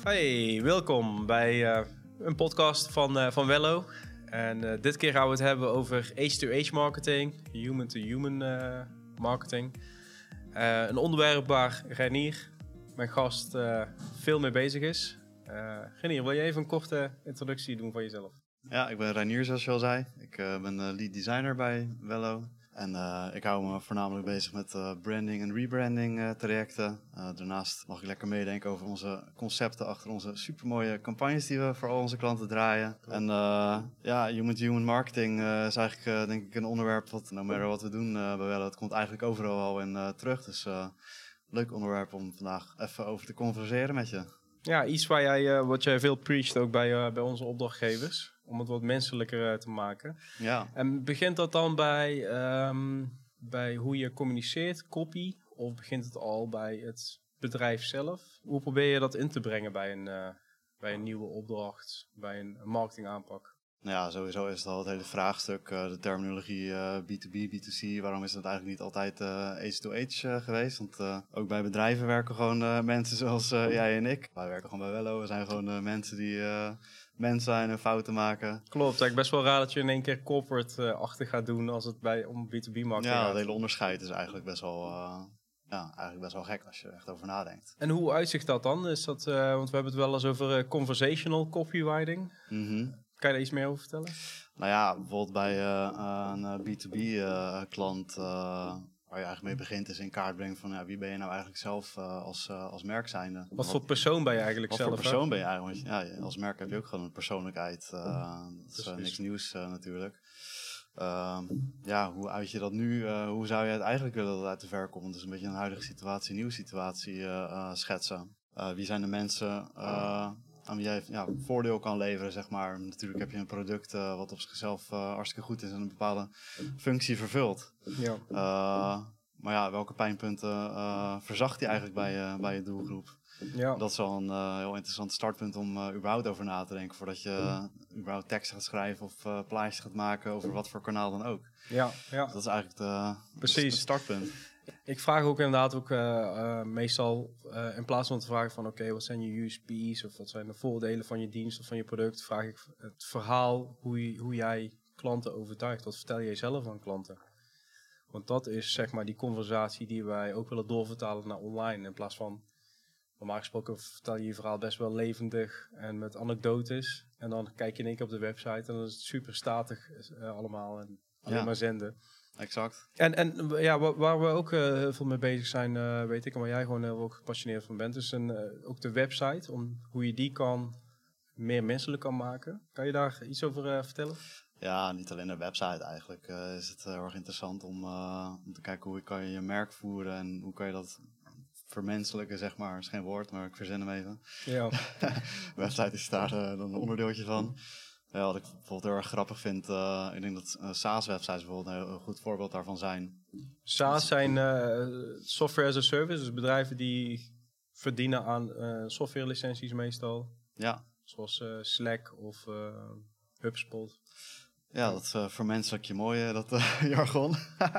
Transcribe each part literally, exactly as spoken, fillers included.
Hey, welkom bij uh, een podcast van, uh, van Wello. En uh, dit keer gaan we het hebben over H-to-H marketing, human-to-human uh, marketing. Uh, een onderwerp waar Reinier, mijn gast, uh, veel mee bezig is. Uh, Reinier, wil je even een korte introductie doen van jezelf? Ja, ik ben Reinier, zoals je al zei. Ik uh, ben uh, lead designer bij Wello. En uh, ik hou me voornamelijk bezig met uh, branding en rebranding uh, trajecten. Uh, daarnaast mag ik lekker meedenken over onze concepten achter onze supermooie campagnes die we voor al onze klanten draaien. Cool. En uh, ja, human-to-human marketing uh, is eigenlijk uh, denk ik een onderwerp wat, no matter wat we doen uh, bij Wello, het komt eigenlijk overal al in uh, terug. Dus uh, leuk onderwerp om vandaag even over te converseren met je. Ja, iets waar jij, uh, wat jij veel preacht ook bij, uh, bij onze opdrachtgevers. Om het wat menselijker uh, te maken. Ja. En begint dat dan bij, um, bij hoe je communiceert, copy? Of begint het al bij het bedrijf zelf? Hoe probeer je dat in te brengen bij een, uh, bij een nieuwe opdracht, bij een marketingaanpak? Nou ja, sowieso is het al het hele vraagstuk, uh, de terminologie uh, B twee B, B twee C. Waarom is dat eigenlijk niet altijd uh, H-to-H uh, geweest? Want uh, ook bij bedrijven werken gewoon uh, mensen zoals uh, jij en ik. Wij werken gewoon bij Wello. We zijn gewoon uh, mensen die uh, mens zijn en fouten maken. Klopt, eigenlijk best wel raar dat je in één keer corporate-achtig gaat doen als het bij, om B twee B marketing ja, gaat. Ja, het hele onderscheid is eigenlijk best wel... Uh, Ja, eigenlijk best wel gek als je er echt over nadenkt. En hoe uitzicht dat dan? Is dat, uh, want we hebben het wel eens over uh, conversational copywriting. Mm-hmm. Kan je daar iets meer over vertellen? Nou ja, bijvoorbeeld bij uh, een B twee B uh, klant uh, waar je eigenlijk mee begint is in kaart brengen van ja, wie ben je nou eigenlijk zelf uh, als, uh, als merk zijnde. Wat, wat voor persoon ben je eigenlijk wat zelf? Wat voor persoon hè? ben je eigenlijk? Want ja, als merk heb je ook gewoon een persoonlijkheid. Uh, dat is uh, niks nieuws uh, natuurlijk. Uh, ja, hoe uit je dat nu, uh, hoe zou je het eigenlijk willen dat het uit de ver komt? Dus een beetje een huidige situatie, nieuwe situatie uh, uh, schetsen. Uh, wie zijn de mensen uh, aan wie jij ja, voordeel kan leveren, zeg maar. Natuurlijk heb je een product uh, wat op zichzelf uh, hartstikke goed is en een bepaalde functie vervult. Ja. Uh, maar ja, welke pijnpunten uh, verzacht die eigenlijk bij, uh, bij je doelgroep? Ja. Dat is wel een uh, heel interessant startpunt om uh, überhaupt over na te denken. Voordat je uh, überhaupt tekst gaat schrijven of uh, plaatjes gaat maken over wat voor kanaal dan ook. Ja, ja. Dat is eigenlijk de, Precies. het startpunt. Ik vraag ook inderdaad ook uh, uh, meestal uh, in plaats van te vragen van oké, okay, wat zijn je U S P's of wat zijn de voordelen van je dienst of van je product, vraag ik het verhaal, hoe, je, hoe jij klanten overtuigt. Wat vertel jij zelf aan klanten? Want dat is zeg maar die conversatie die wij ook willen doorvertalen naar online. In plaats van, normaal gesproken vertel je je verhaal best wel levendig en met anekdotes. En dan kijk je in één keer op de website en dan is het super statig uh, allemaal en alleen ja. maar zenden. Exact. En, en ja, waar we ook uh, heel veel mee bezig zijn, uh, weet ik, en waar jij gewoon heel ook gepassioneerd van bent, is een, uh, ook de website, om hoe je die kan meer menselijk kan maken. Kan je daar iets over uh, vertellen? Ja, niet alleen de website eigenlijk. Uh, is het heel erg interessant om, uh, om te kijken hoe kan je je merk voeren en hoe kan je dat vermenselijken, zeg maar. Dat is geen woord, maar ik verzin hem even. Ja. Website is daar uh, dan een onderdeeltje van. Ja, wat ik bijvoorbeeld heel erg grappig vind, uh, ik denk dat uh, SaaS-websites bijvoorbeeld een heel goed voorbeeld daarvan zijn. SaaS zijn uh, software as a service, dus bedrijven die verdienen aan uh, softwarelicenties meestal. Ja. Zoals uh, Slack of uh, HubSpot. Ja, dat uh, vermenselijk je mooi, uh, dat uh, jargon.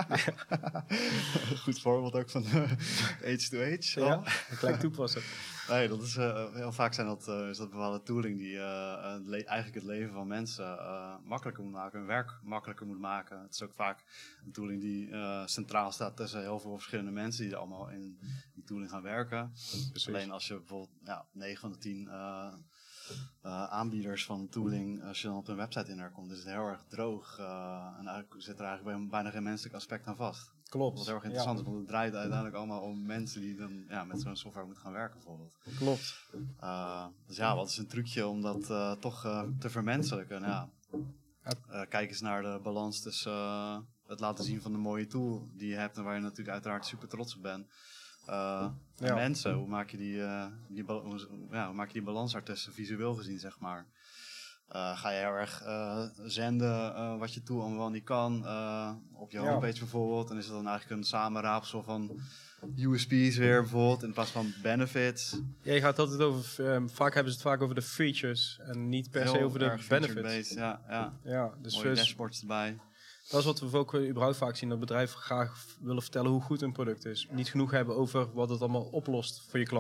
Goed voorbeeld ook van uh, H-to-H. Ja, gelijk toepassen. Nee, dat is, uh, heel vaak zijn dat, uh, is dat bepaalde tooling die uh, het le- eigenlijk het leven van mensen uh, makkelijker moet maken, hun werk makkelijker moet maken. Het is ook vaak een tooling die uh, centraal staat tussen heel veel verschillende mensen die er allemaal in die tooling gaan werken. Precies. Alleen als je bijvoorbeeld ja, negen van de tien uh, uh, aanbieders van tooling, als je dan op een website in komt, is het heel erg droog uh, en eigenlijk zit er eigenlijk bijna geen menselijk aspect aan vast. Klopt. Wat heel erg interessant ja. is, want het draait uiteindelijk allemaal om mensen die dan ja, met zo'n software moeten gaan werken bijvoorbeeld. Klopt. Uh, dus ja, wat is een trucje om dat uh, toch uh, te vermenselijken? Nou, ja. uh, kijk eens naar de balans tussen uh, het laten zien van de mooie tool die je hebt en waar je natuurlijk uiteraard super trots op bent. Uh, en ja. mensen, hoe maak je die, uh, die, ba- hoe, ja, hoe maak je die balans daartussen visueel gezien, zeg maar? Uh, ga je heel erg uh, zenden uh, wat je tool allemaal niet kan uh, op je ja. homepage bijvoorbeeld. En is het dan eigenlijk een samenraapsel van U S P's weer bijvoorbeeld in plaats van benefits. Ja, je gaat altijd over, um, vaak hebben ze het vaak over de features en niet per Heel se over de benefits. Ja, ja. ja, dus mooie dus, dashboards erbij. Dat is wat we ook überhaupt vaak zien, dat bedrijven graag willen vertellen hoe goed een product is. Niet genoeg hebben over wat het allemaal oplost voor je klant.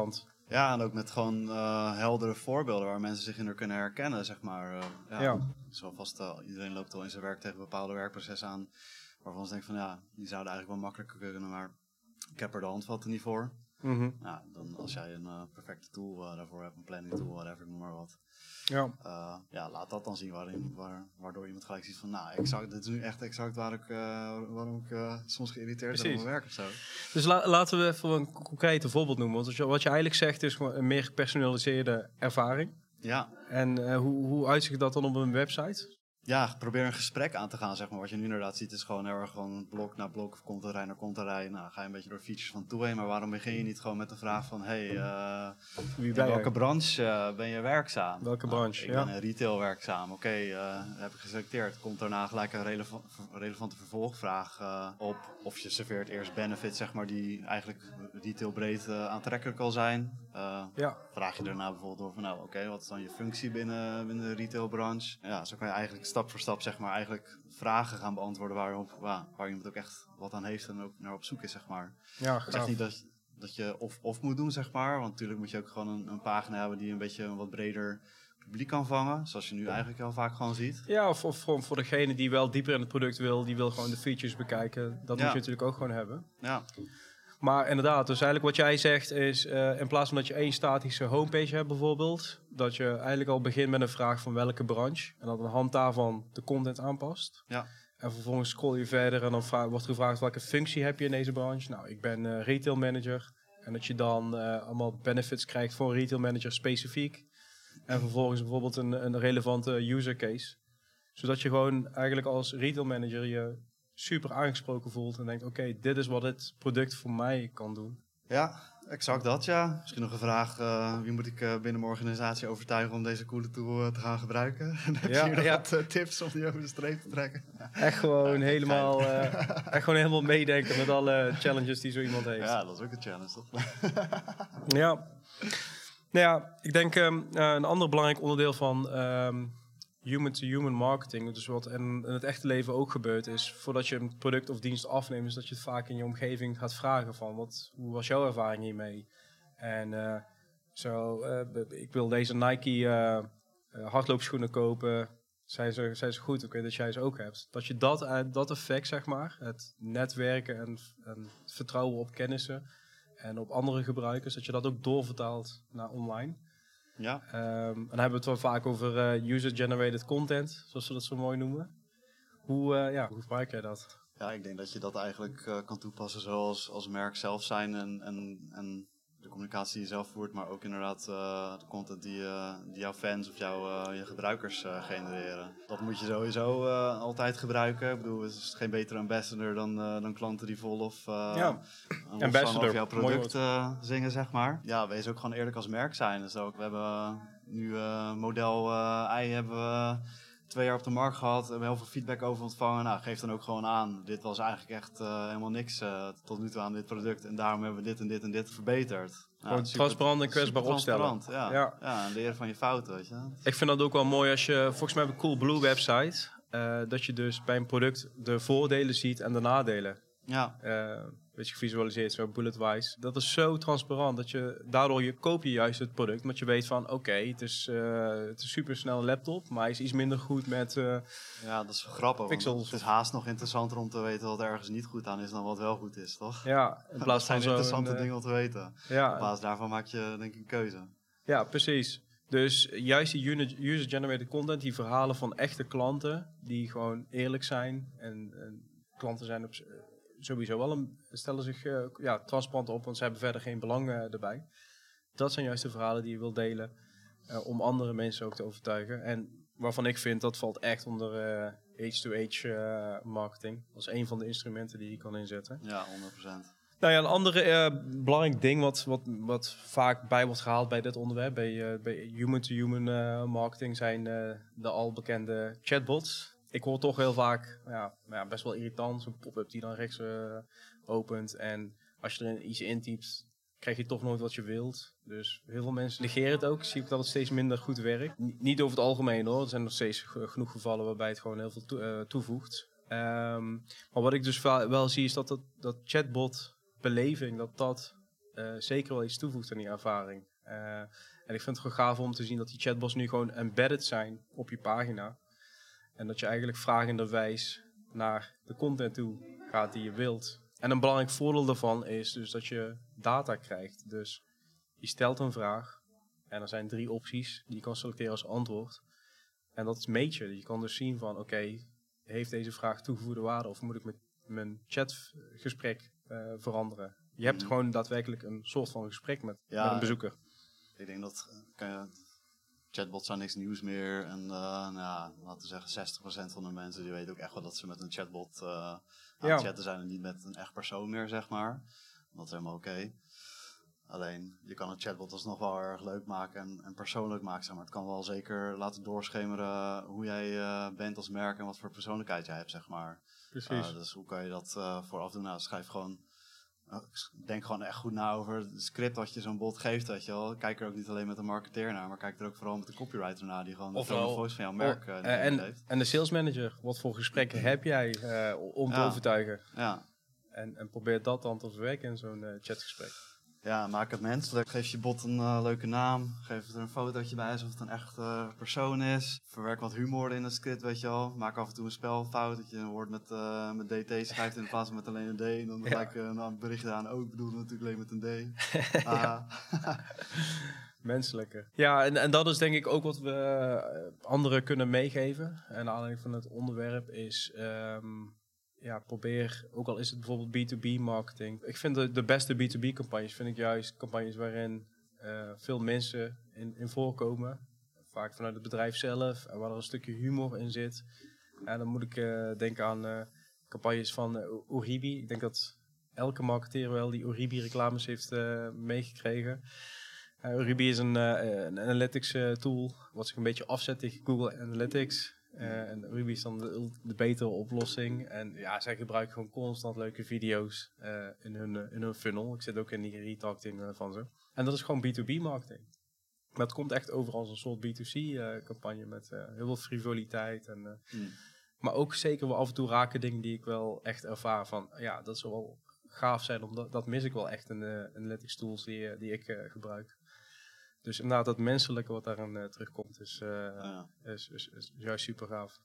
Ja, en ook met gewoon uh, heldere voorbeelden waar mensen zich in er kunnen herkennen, zeg maar. Uh, ja, Ja. Zo vast, uh, iedereen loopt al in zijn werk tegen bepaalde werkprocessen aan, waarvan ze denken van ja, die zouden eigenlijk wel makkelijker kunnen, maar ik heb er de handvatten niet voor. Mm-hmm. Nou, dan als jij een uh, perfecte tool uh, daarvoor hebt, een planning tool, whatever, noem maar wat. Ja. Uh, ja, laat dat dan zien waarin, waar, waardoor iemand gelijk ziet van, nou, exact, dit is nu echt exact waar ik, uh, waarom ik uh, soms geïrriteerd ben op mijn werk of zo. Dus la- laten we even een concreet voorbeeld noemen. Want wat je eigenlijk zegt is gewoon een meer gepersonaliseerde ervaring. Ja. En uh, hoe, hoe uitzicht dat dan op een website? Ja, probeer een gesprek aan te gaan, zeg maar. Wat je nu inderdaad ziet is gewoon heel erg gewoon blok na blok, of komt er rij naar komt er rij. Nou, ga je een beetje door features van toe heen. Maar waarom begin je niet gewoon met de vraag van, hey, uh, Wie in welke branche uh, ben je werkzaam? Welke nou, branche, ik ja. ben in retail werkzaam. Oké, okay, uh, heb ik geselecteerd. Komt daarna gelijk een releva- relevante vervolgvraag uh, op. Of je serveert eerst benefits, zeg maar, die eigenlijk retailbreed uh, aantrekkelijk al zijn. Uh, ja. Vraag je daarna bijvoorbeeld door van, nou, oké, okay, wat is dan je functie binnen, binnen de retailbranche? Ja, zo kan je eigenlijk stap voor stap, zeg maar, eigenlijk vragen gaan beantwoorden waarop, waar, waar iemand ook echt wat aan heeft en ook naar op zoek is, zeg maar. Ja, ik zeg niet dat, dat je of-of moet doen, zeg maar, want natuurlijk moet je ook gewoon een, een pagina hebben die een beetje een wat breder publiek kan vangen, zoals je nu eigenlijk heel vaak gewoon ziet. Ja, of, of gewoon voor degene die wel dieper in het product wil, die wil gewoon de features bekijken. Dat ja. moet je natuurlijk ook gewoon hebben. Ja. Maar inderdaad, dus eigenlijk wat jij zegt is, uh, in plaats van dat je één statische homepage hebt bijvoorbeeld, dat je eigenlijk al begint met een vraag van welke branche en dat aan de hand daarvan de content aanpast. Ja. En vervolgens scroll je verder en dan vraag, wordt gevraagd welke functie heb je in deze branche. Nou, ik ben uh, retail manager en dat je dan uh, allemaal benefits krijgt voor een retail manager specifiek. En vervolgens bijvoorbeeld een, een relevante user case. Zodat je gewoon eigenlijk als retail manager je super aangesproken voelt en denkt, oké, okay, dit is wat dit product voor mij kan doen. Ja, exact dat, ja. Misschien nog een vraag, uh, wie moet ik uh, binnen mijn organisatie overtuigen om deze coole tool uh, te gaan gebruiken? En heb ja, je hier nog ja. wat uh, tips om die over de streep te trekken? Echt gewoon, ja, helemaal, uh, echt gewoon helemaal meedenken met alle challenges die zo iemand heeft. Ja, dat is ook een challenge, toch? Ja. Nou ja, ik denk um, uh, een ander belangrijk onderdeel van um, human-to-human marketing, dus wat in, in het echte leven ook gebeurt, is voordat je een product of dienst afneemt, is dat je het vaak in je omgeving gaat vragen van, wat, hoe was jouw ervaring hiermee? En uh, zo, uh, ik wil deze Nike uh, uh, hardloopschoenen kopen, zijn ze, zijn ze goed, oké, okay, dat jij ze ook hebt. Dat je dat, uh, dat effect, zeg maar, het netwerken en, en het vertrouwen op kennissen en op andere gebruikers, dat je dat ook doorvertaalt naar online. Ja. Um, en dan hebben we het wel vaak over uh, user-generated content, zoals we dat zo mooi noemen. Hoe, uh, ja, hoe gebruik jij dat? Ja, ik denk dat je dat eigenlijk uh, kan toepassen zoals als merk zelf zijn en, en, en de communicatie die je zelf voert, maar ook inderdaad uh, de content die, uh, die jouw fans of jouw, uh, je gebruikers uh, genereren. Dat moet je sowieso uh, altijd gebruiken. Ik bedoel, het is geen betere ambassador dan, uh, dan klanten die vol of uh, ja. een ambassador over jouw product uh, zingen, zeg maar. Ja, wees ook gewoon eerlijk als merk zijn. Dus ook, we hebben uh, nu uh, model uh, I hebben we twee jaar op de markt gehad, we hebben heel veel feedback over ontvangen. Nou, geef dan ook gewoon aan. Dit was eigenlijk echt uh, helemaal niks uh, tot nu toe aan dit product. En daarom hebben we dit en dit en dit verbeterd. Gewoon nou, transparant en kwetsbaar opstellen. Ja. Ja. ja, en leren van je fouten, weet je. Ik vind dat ook wel mooi als je, volgens mij heb ik Coolblue website, uh, dat je dus bij een product de voordelen ziet en de nadelen. Ja. Uh, weet je, gevisualiseerd, zo bullet-wise. Dat is zo transparant, dat je, daardoor je, koop je juist het product, omdat je weet van, oké, okay, het is uh, het is een supersnelle laptop, maar hij is iets minder goed met uh, ja, dat is grappig. pixels. Het is haast nog interessanter om te weten wat ergens niet goed aan is dan wat wel goed is, toch? Ja, in plaats dat zijn van zo interessante een, uh, dingen om te weten. Ja. Op basis daarvan maak je denk ik een keuze. Ja, precies. Dus juist die user-generated content, die verhalen van echte klanten, die gewoon eerlijk zijn en, en klanten zijn op sowieso wel een, stellen zich uh, ja, transparant op, want ze hebben verder geen belang uh, erbij. Dat zijn juist de verhalen die je wilt delen uh, om andere mensen ook te overtuigen. En waarvan ik vind, dat valt echt onder uh, H-to-H uh, marketing. Dat is een van de instrumenten die je kan inzetten. Ja, honderd procent. Nou ja, een andere uh, belangrijk ding wat, wat, wat vaak bij wordt gehaald bij dit onderwerp, bij, uh, bij human-to-human uh, marketing, zijn uh, de al bekende chatbots. Ik hoor toch heel vaak, ja, ja best wel irritant, zo'n pop-up die dan rechts uh, opent. En als je er iets intypt, krijg je toch nooit wat je wilt. Dus heel veel mensen negeren het ook. Zie ik dat het steeds minder goed werkt. N- niet over het algemeen hoor. Er zijn nog steeds g- genoeg gevallen waarbij het gewoon heel veel to- uh, toevoegt. Um, maar wat ik dus va- wel zie is dat dat, dat chatbot beleving, dat dat uh, zeker wel iets toevoegt aan die ervaring. Uh, en ik vind het gewoon gaaf om te zien dat die chatbots nu gewoon embedded zijn op je pagina. En dat je eigenlijk vragenderwijs naar de content toe gaat die je wilt. En een belangrijk voordeel daarvan is dus dat je data krijgt. Dus je stelt een vraag en er zijn drie opties die je kan selecteren als antwoord. En dat is meet je. Je kan dus zien van oké, okay, heeft deze vraag toegevoegde waarde of moet ik met mijn chatgesprek uh, veranderen? Je hebt mm-hmm. gewoon daadwerkelijk een soort van gesprek met, ja, met een bezoeker. Ik denk dat uh, chatbots zijn niks nieuws meer. En uh, nou ja, laten we zeggen zestig procent van de mensen die weten ook echt wel dat ze met een chatbot uh, aan ja. het chatten zijn en niet met een echt persoon meer, zeg maar. Dat is helemaal oké. Okay. Alleen, je kan een chatbot alsnog wel erg leuk maken en, en persoonlijk maken. Zeg maar. Het kan wel zeker laten doorschemeren hoe jij uh, bent als merk en wat voor persoonlijkheid jij hebt, zeg maar. Precies. Uh, dus hoe kan je dat uh, vooraf doen? Nou, schrijf gewoon, uh, denk gewoon echt goed na over het script wat je zo'n bot geeft, weet je wel. Kijk er ook niet alleen met een marketeer naar, maar kijk er ook vooral met de copywriter naar die gewoon de tone of voice van jouw merk uh, uh, en, heeft. En de sales manager, wat voor gesprekken heb jij uh, om te ja. overtuigen? Ja. En, en probeer dat dan te verwerken in zo'n uh, chatgesprek. Ja, maak het menselijk. Geef je bot een uh, leuke naam. Geef het er een fotootje bij alsof het een echte uh, persoon is. Verwerk wat humor in het script, weet je wel. Maak af en toe een spelfout. Dat je een woord met, uh, met D T schrijft in plaats van met alleen een D. En dan ja. gelijk uh, een bericht aan. Oh, ik bedoel natuurlijk alleen met een D. Ah. Menselijker. Ja, en, en dat is denk ik ook wat we uh, anderen kunnen meegeven. En de aanleiding van het onderwerp is... Um, Ja, probeer, ook al is het bijvoorbeeld B twee B marketing. Ik vind de, de beste B twee B campagnes, vind ik juist campagnes waarin uh, veel mensen in, in voorkomen. Vaak vanuit het bedrijf zelf, en waar er een stukje humor in zit. En dan moet ik uh, denken aan uh, campagnes van uh, Oribi. Ik denk dat elke marketeer wel die Oribi reclames heeft uh, meegekregen. Uh, Oribi is een, uh, een analytics uh, tool, wat zich een beetje afzet tegen Google Analytics. Uh, en Oribi is dan de, de betere oplossing. En ja, zij gebruiken gewoon constant leuke video's uh, in, hun, uh, in hun funnel. Ik zit ook in die retargeting uh, van ze. En dat is gewoon B twee B marketing. Maar het komt echt over als een soort B twee C uh, campagne met uh, heel veel frivoliteit. En, uh, mm. Maar ook zeker wel af en toe raken dingen die ik wel echt ervaar van... Ja, dat zou wel gaaf zijn, omdat dat mis ik wel echt in de analytics tools die, die ik uh, gebruik. Dus inderdaad, dat menselijke wat daarin uh, terugkomt, is, uh, ja. is, is, is juist super gaaf.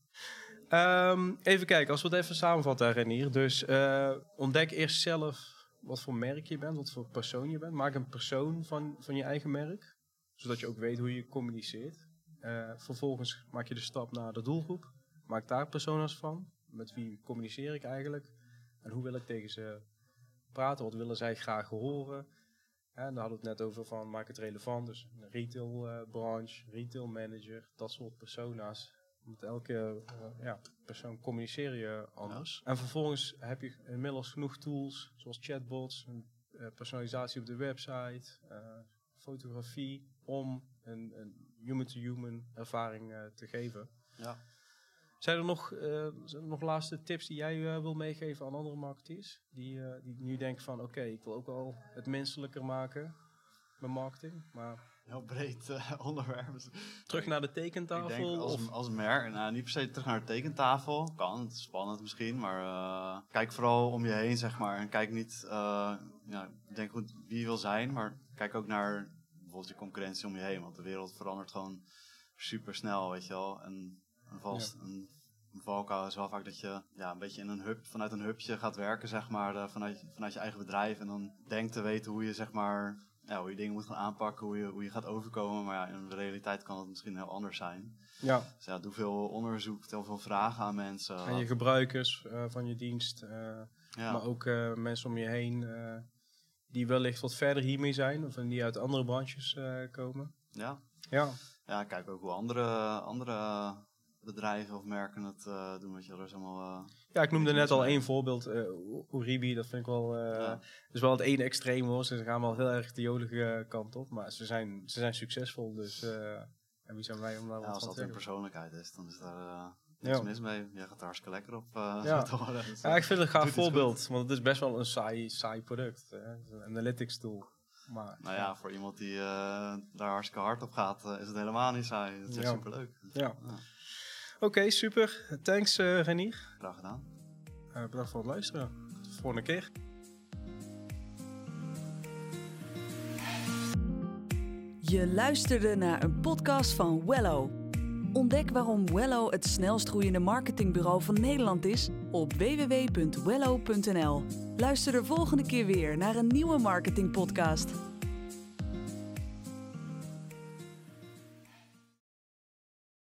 Um, even kijken, als we het even samenvatten, Renier. Dus uh, ontdek eerst zelf wat voor merk je bent, wat voor persoon je bent. Maak een persoon van, van je eigen merk, zodat je ook weet hoe je communiceert. Uh, vervolgens maak je de stap naar de doelgroep. Maak daar persona's van. Met wie communiceer ik eigenlijk? En hoe wil ik tegen ze praten? Wat willen zij graag horen? En daar hadden we het net over van maak het relevant. Dus een retail uh, branche, retail manager, dat soort persona's. Met elke uh, ja, persoon communiceer je anders. Ja. En vervolgens heb je inmiddels genoeg tools, zoals chatbots, een, uh, personalisatie op de website, uh, fotografie, om een, een human-to-human ervaring uh, te geven. Ja. Zijn er nog, uh, zijn er nog laatste tips die jij uh, wil meegeven aan andere marketeers? Die, uh, die nu denken van oké, okay, ik wil ook wel het menselijker maken met marketing. Maar heel breed uh, onderwerp. Terug naar de tekentafel? Ik denk als, of? als merk, nou niet per se terug naar de tekentafel. Kan, het is spannend misschien. Maar uh, kijk vooral om je heen, zeg maar. En kijk niet, uh, ja, denk goed wie je wil zijn. Maar kijk ook naar bijvoorbeeld je concurrentie om je heen. Want de wereld verandert gewoon super snel, weet je wel. En Een, vast, ja. een, een valkuil is wel vaak dat je ja, een beetje in een hub, vanuit een hubje gaat werken, zeg maar, uh, vanuit, vanuit je eigen bedrijf. En dan denkt te weten hoe je, zeg maar, ja, hoe je dingen moet gaan aanpakken, hoe je, hoe je gaat overkomen. Maar ja, in de realiteit kan het misschien heel anders zijn. Ja. Dus ja, doe veel onderzoek, stel veel vragen aan mensen. En je gebruikers uh, van je dienst, uh, ja. maar ook uh, mensen om je heen uh, die wellicht wat verder hiermee zijn of die uit andere branches uh, komen. Ja. Ja. Ja, kijk ook hoe andere, andere bedrijven of merken het uh, doen, wat je, er is allemaal... Uh, ja, ik noemde net al één voorbeeld, uh, Oribi, dat vind ik wel, uh, ja. is wel het ene extreem hoor, ze gaan wel heel erg de jolige kant op, maar ze zijn, ze zijn succesvol, dus uh, en wie zijn wij om daar ja, wat als van dat te een persoonlijkheid is, dan is daar uh, ja. niks mis mee. Jij gaat er hartstikke lekker op. Uh, ja. dus, ja, ik vind het een gaaf voorbeeld, want het is best wel een saai, saai product, uh, een analytics tool. Maar, nou ja, voor iemand die uh, daar hartstikke hard op gaat, uh, is het helemaal niet saai. Het is ja. superleuk. Ja. ja. Oké, okay, super. Thanks uh, Renier. Graag gedaan. Uh, bedankt voor het luisteren. Tot de volgende keer. Je luisterde naar een podcast van Wello. Ontdek waarom Wello het snelst groeiende marketingbureau van Nederland is op w w w punt wello punt n l. Luister de volgende keer weer naar een nieuwe marketingpodcast.